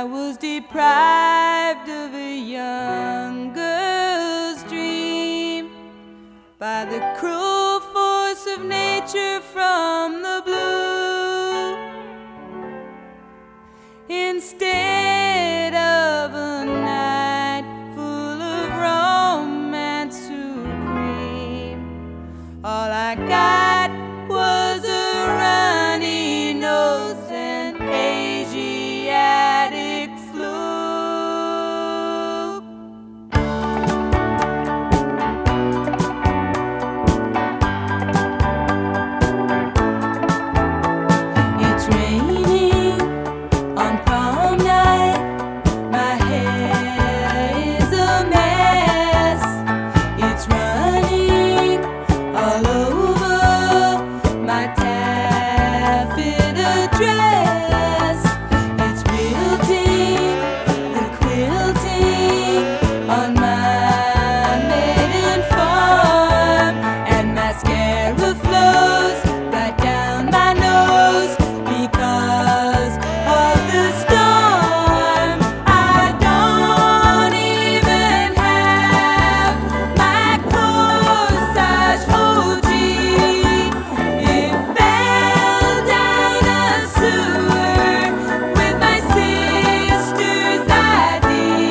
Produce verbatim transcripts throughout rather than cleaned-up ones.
I was deprived of a young girl's dream by the cruel force of nature from the blue. Instead of a night full of romance supreme, all I got was a runny nose and Asiatic flu. It's raining on prom night. My hair is a mess. It's running all over my taffeta dress. It's wilting, the quilting on my maiden farm, and mascara flows right down my nose because of the storm. I don't even have my corsage O G. It fell down a sewer with my sister's I D.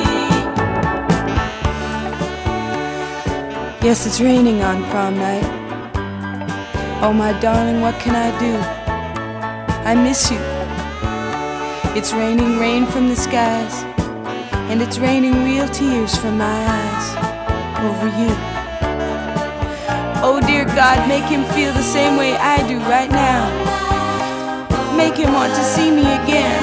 Yes, it's raining on prom night. Oh, my darling, what can I do? I miss you. It's raining rain from the skies, and it's raining real tears from my eyes over you. Oh, dear God, make him feel the same way I do right now. Make him want to see me again.